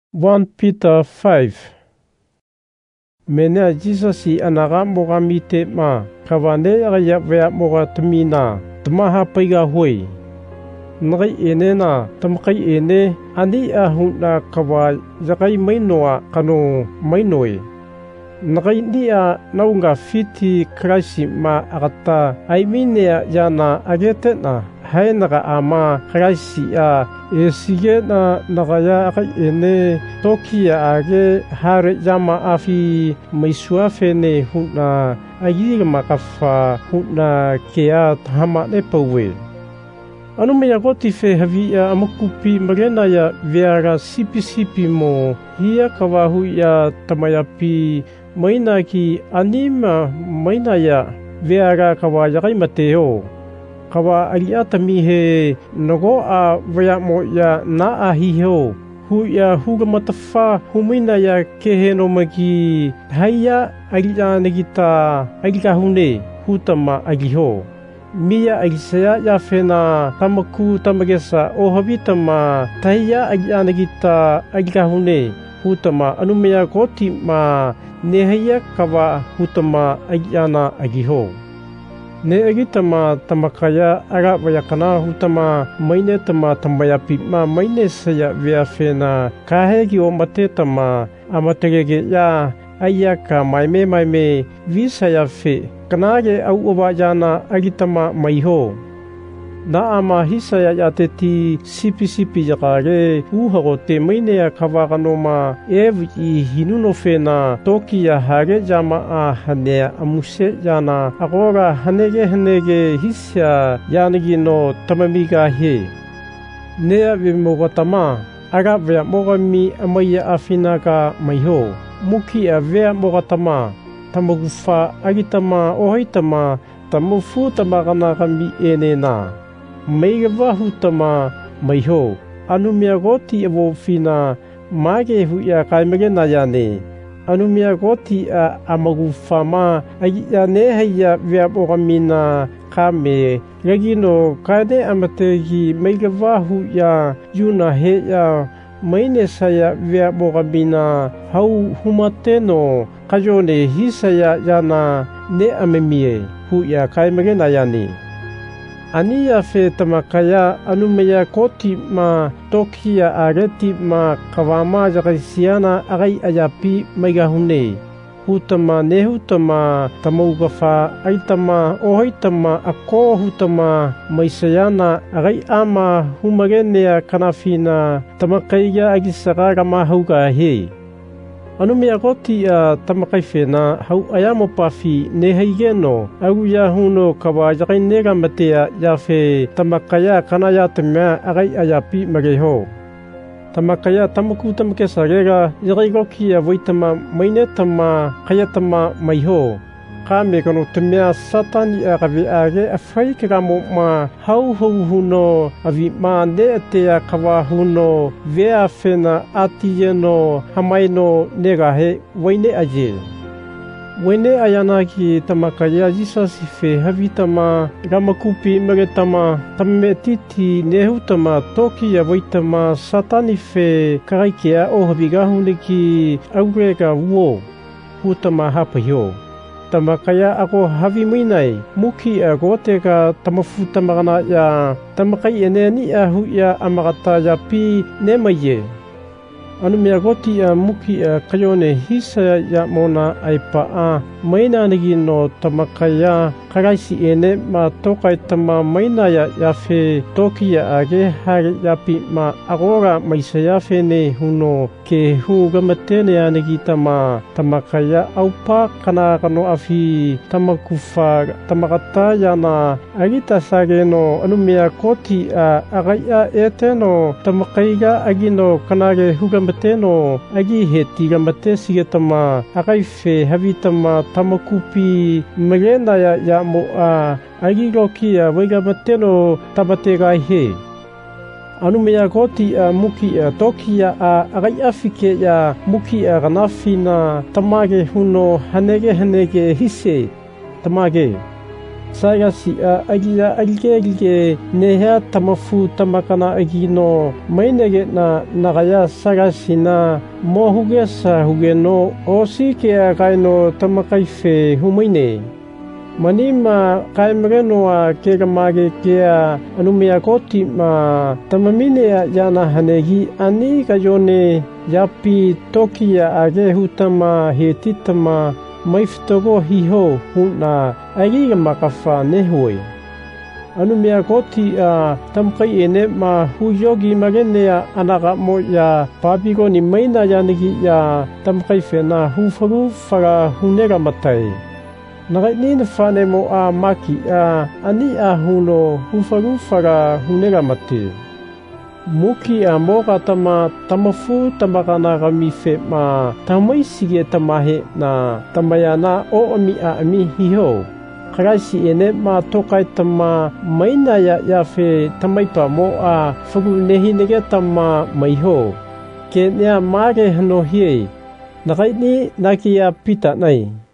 1 Peter 5. Mena Jesus anaga moga mite ma kavane ya vea moga tamina tamaha paiga hui. Nagai ene na tamakai ene ani ahuna kawa zagai mainoa kano mainoi. Nagai nia naunga fiti kraisi ma agata aiminea yana agete na hainaga ama kraisi a esige na nagaya agai ene tokia age hare yama afi maisuafene huna agiga makafa huna kea hama nepawe. Anu mea goti fe havia amakupi marena ya veara sipi mo hia kawahu ya tamayapi maina ki anima maina ya veara kawayagai mateo. Kawa aliata mihe nogo a vaya mo ya na ahiho hu ya huga matafa humina ya keheno magi haya alia negita alia hune hutama agiho. Mia agisaya ya fena tamaku tamagesa o habitama taya agia negita agia hune hutama anumea goti ma nehaya kawa hutama agiana agiho. Ne agitama tamakaya ara vayakana hutama maine tama tambayapi ma maine saya vea fena kahegi o matetama amategege ya ayaka maime visaya fe kanage au obajana agitama maiho. Na ama hisaya yateti sipi yakare uhagote mainea kavaganoma evi hinuno fena tokia hage jama a hanea amuse jana agora hanege hisya yanagi no tamamiga he. Nea vimogatama aga vea mogami amaya afinaga maiho. Muki a vea mogatama tamagufa agitama ohaitama tamufu tamagana kami enena. Meiga hutama maiho anumia goti evo fina mage huya kaimage nayane anumia goti a amagufama ayane haya vea bogamina kame regino kade amategi meiga huya yuna heya maine saya vea bogamina hau humateno kajone hisaya yana ne amemie huya kaimage nayane. Ania fe tamakaya anumea koti ma tokia areti ma kawama jagaisiana agai ayapi maigahune. Hutama nehutama tamaugafa aitama ohaitama ako hutama maisayana agai ama humagenea kanafina tamakaiga agisagagama hauga he. Anumea goti a tamakai fena hau ayamo pafi nehaigeno au ya huno kawa yagai nega matea yafe tamakaya kanaya temea agai ayapi mageho. Tamakaya tamaku tamakesarega yagai goki a voitama mainetama kayatama maiho. Kame kano temea satani agave age afai kagamo ma hau huno avi ma neetea kawa huno vea fena atiyeno hamaino negahe waine aje. Waine ayanaki tamakaya jisasi fe havitama ramakupi magetama tametiti nehutama tokia voitama satani fe karaikea o habigahuneki aurega uo hutama hapayo. Tamakaya ako havi minai muki a gotega tamafuta magana ya tamakai eneni a huya amagata ya pi nemaye. Anumea goti a muki a kayone hisa ya mona aipa a maina negi no tamakaya karaisi ene ma tokai tama maina ya fe tokia age hare ya pi ma agora maisaya fene huno ke huga matene ya negi tama tamakaya aupa kana kano afi tamakufa tamakata yana agita sageno anumea goti a agaya eteno tamakaiga agino kanage huga mateno agi heti gamate sigetama agai fe havitama tamakupi magena ya mo a agi gokia vega mateno tabatega he. Anumea goti a muki a tokia a agai afike ya muki a ganafina tamage huno hanege hise tamage. Sagasia agia alge neha tamafu tamakana agino mainege na nagaya sagasina mohugesa hugeno osike againo tamakaife humaine. Manima kaimrenoa kegamage kea anumia koti ma tamamine yana hanegi ani kajone yapi tokia age hutama hetitama maiftogo hiho huna agiga makafa nehoi. Anumia koti tamkai ene ma huyogi magenea anaga mo ya papigo ni maina yanegi ya tamkai fena hufagu faga hunega matai. Nagai ni fane mo maki ani huno hufagu faga hunega mate. Muki moga tamafu tamakana kami fe ma tamai sige tamahe na tamayana o ami hiho. Karaisi ene ma tokai tama maina ya fe tamai pa mo fagu nehi nege tama maiho. Ke nea mage hano hiei. Nagai ni nakia pita nai.